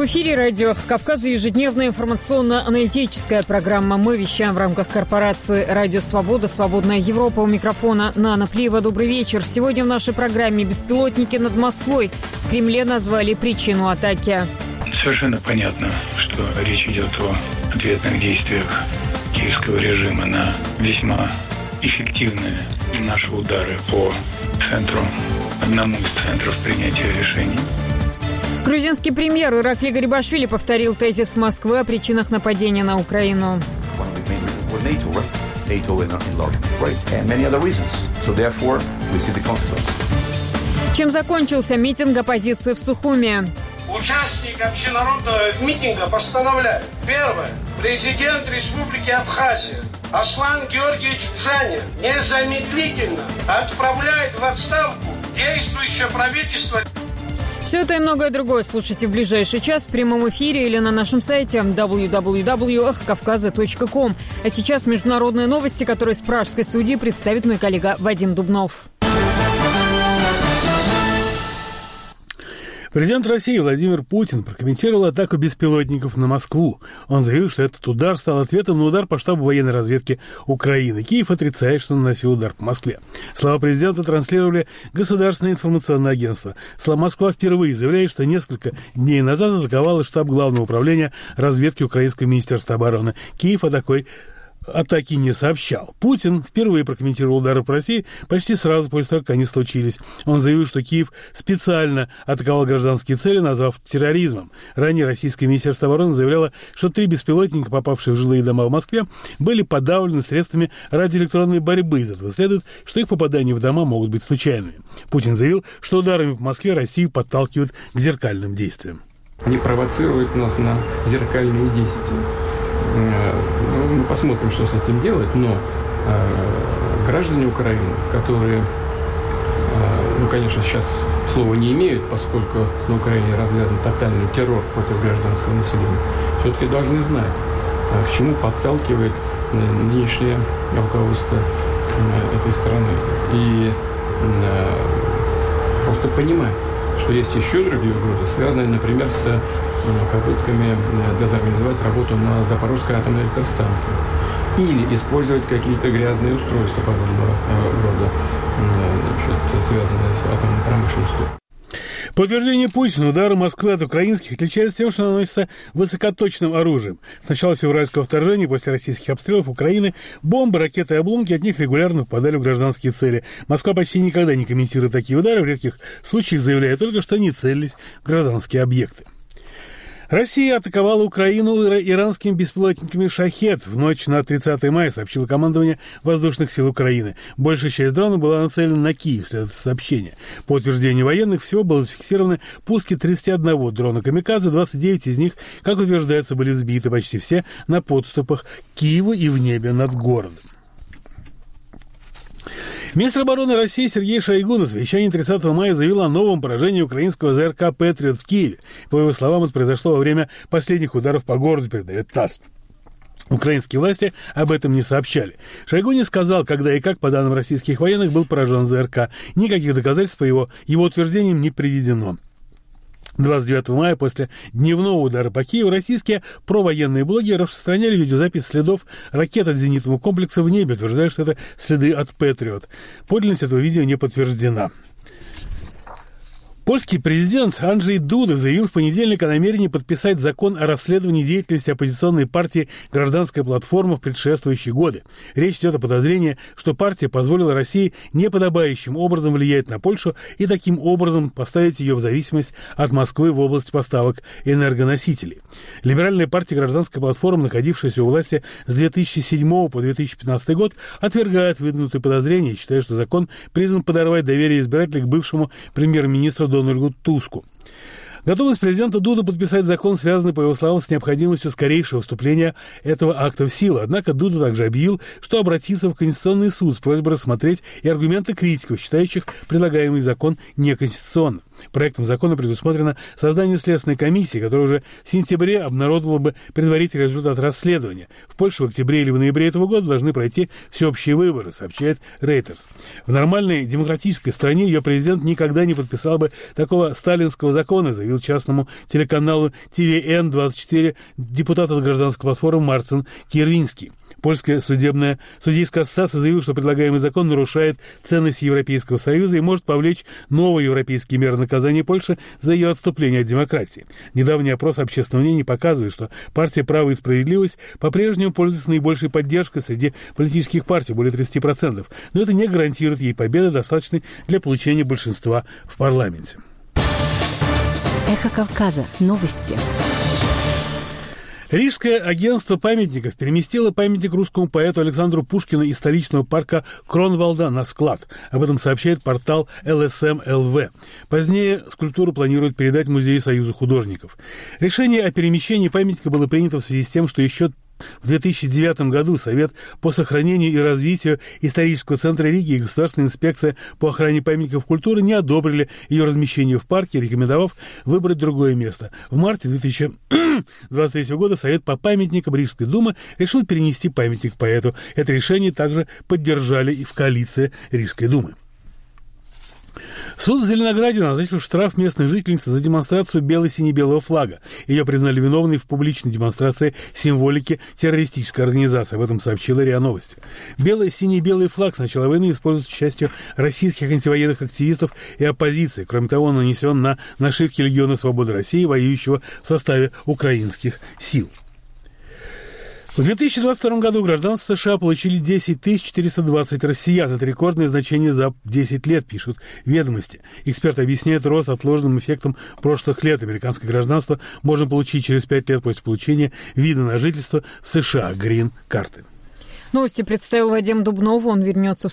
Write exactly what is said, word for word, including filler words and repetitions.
В эфире радио «Кавказ» ежедневная информационно-аналитическая программа. Мы вещаем в рамках корпорации «Радио Свобода», «Свободная Европа». У микрофона Нана Плиева. Добрый вечер. Сегодня в нашей программе беспилотники над Москвой. В Кремле назвали причину атаки. Совершенно понятно, что речь идет о ответных действиях киевского режима на весьма эффективные наши удары по центру, одному из центров принятия решений. Грузинский премьер Иракли Гарибашвили повторил тезис Москвы о причинах нападения на Украину. Чем закончился митинг оппозиции в Сухуми? Участник общенародного митинга постановляет. Первое. Президент Республики Абхазия Аслан Георгиевич Бжанин незамедлительно отправляет в отставку действующее правительство. Все это и многое другое слушайте в ближайший час в прямом эфире или на нашем сайте дабл ю дабл ю дабл ю точка эхо кавказа точка ком. А сейчас международные новости, которые с пражской студии представит мой коллега Вадим Дубнов. Президент России Владимир Путин прокомментировал атаку беспилотников на Москву. Он заявил, что этот удар стал ответом на удар по штабу военной разведки Украины. Киев отрицает, что наносил удар по Москве. Слова президента транслировали Государственное информационное агентство. Слова Москва впервые заявляет, что несколько дней назад атаковала штаб Главного управления разведки Украинского министерства обороны. Киев о такой атаки не сообщал. Путин впервые прокомментировал удары по России почти сразу после того, как они случились. Он заявил, что Киев специально атаковал гражданские цели, назвав терроризмом. Ранее российское министерство обороны заявляло, что три беспилотника, попавшие в жилые дома в Москве, были подавлены средствами радиоэлектронной борьбы. Из этого следует, что их попадания в дома могут быть случайными. Путин заявил, что ударами по Москве Россию подталкивают к зеркальным действиям. Не провоцирует нас на зеркальные действия. Мы посмотрим, что с этим делать, но э, граждане Украины, которые, э, ну, конечно, сейчас слова не имеют, поскольку на Украине развязан тотальный террор против гражданского населения, все-таки должны знать, э, к чему подталкивает э, нынешнее руководство э, этой страны. И э, просто понимать, что есть еще другие угрозы, связанные, например, с попытками дезорганизовать работу на Запорожской атомной электростанции или использовать какие-то грязные устройства подобного рода, значит, связанные с атомной промышленностью. По утверждению Путина, удары Москвы от украинских отличаются тем, что наносятся высокоточным оружием. С начала февральского вторжения, после российских обстрелов Украины, бомбы, ракеты и обломки от них регулярно попадали в гражданские цели. Москва почти никогда не комментирует такие удары, в редких случаях заявляя только, что они целились в гражданские объекты. Россия атаковала Украину иранскими беспилотниками «Шахед» в ночь на тридцатое мая, сообщило командование воздушных сил Украины. Большая часть дронов была нацелена на Киев, следует сообщение. По утверждению военных, всего было зафиксировано пуски тридцати одного дрона «Камикадзе», двадцать девять из них, как утверждается, были сбиты, почти все на подступах к Киеву и в небе над городом. Министр обороны России Сергей Шойгу на совещании тридцатого мая заявил о новом поражении украинского ЗРК «Патриот» в Киеве. По его словам, это произошло во время последних ударов по городу, передает ТАСС. Украинские власти об этом не сообщали. Шойгу не сказал, когда и как, по данным российских военных, был поражен ЗРК. Никаких доказательств по его, его утверждениям не приведено. двадцать девятого мая, после дневного удара по Киеву, российские провоенные блогеры распространяли видеозапись следов ракет от зенитного комплекса в небе, утверждая, что это следы от «Патриот». Подлинность этого видео не подтверждена. Польский президент Анджей Дуда заявил в понедельник о намерении подписать закон о расследовании деятельности оппозиционной партии «Гражданская платформа» в предшествующие годы. Речь идет о подозрении, что партия позволила России неподобающим образом влиять на Польшу и таким образом поставить ее в зависимость от Москвы в области поставок энергоносителей. Либеральная партия «Гражданская платформа», находившаяся у власти с две тысячи седьмого по две тысячи пятнадцатый год, отвергает выдвинутые подозрения и считает, что закон призван подорвать доверие избирателей к бывшему премьер-министру Дональду Туску. Готовность президента Дуды подписать закон связана, по его словам, с необходимостью скорейшего вступления этого акта в силу. Однако Дуда также объявил, что обратится в Конституционный суд с просьбой рассмотреть и аргументы критиков, считающих предлагаемый закон неконституционным. Проектом закона предусмотрено создание следственной комиссии, которая уже в сентябре обнародовала бы предварительный результат расследования. В Польше в октябре или в ноябре этого года должны пройти всеобщие выборы, сообщает Reuters. В нормальной демократической стране ее президент никогда не подписал бы такого сталинского закона, заявил частному телеканалу Ти Ви Эн двадцать четыре депутат от гражданской платформы Марцин Кирвинский. Польская судебная, судейская ассоциация заявила, что предлагаемый закон нарушает ценности Европейского Союза и может повлечь новые европейские меры наказания Польши за ее отступление от демократии. Недавний опрос общественного мнения показывает, что партия «Право и справедливость» по-прежнему пользуется наибольшой поддержкой среди политических партий, более тридцать процентов, но это не гарантирует ей победы, достаточной для получения большинства в парламенте. Эхо Кавказа. Новости. Рижское агентство памятников переместило памятник русскому поэту Александру Пушкину из столичного парка Кронвалда на склад. Об этом сообщает портал Эл Эс Эм Эл Ви. Позднее скульптуру планируют передать Музею Союза художников. Решение о перемещении памятника было принято в связи с тем, что еще в две тысячи девятом году Совет по сохранению и развитию исторического центра Риги и Государственная инспекция по охране памятников культуры не одобрили ее размещение в парке, рекомендовав выбрать другое место. В марте две тысячи двадцать третьего года Совет по памятникам Рижской думы решил перенести памятник поэту. Это решение также поддержали и в коалиции Рижской думы. Суд в Зеленограде назначил штраф местной жительнице за демонстрацию бело-сине-белого флага. Ее признали виновной в публичной демонстрации символики террористической организации. Об этом сообщила РИА Новости. Бело-сине-белый флаг с начала войны используется частью российских антивоенных активистов и оппозиции. Кроме того, он нанесен на нашивки Легиона Свободы России, воюющего в составе украинских сил. В две тысячи двадцать втором году гражданство США получили десять тысяч четыреста двадцать россиян. Это рекордное значение за десять лет, пишут «Ведомости». Эксперты объясняют рост отложенным эффектом прошлых лет. Американское гражданство можно получить через пять лет после получения вида на жительство в США, грин-карты. Новости представил Вадим Дубнов. Он вернется в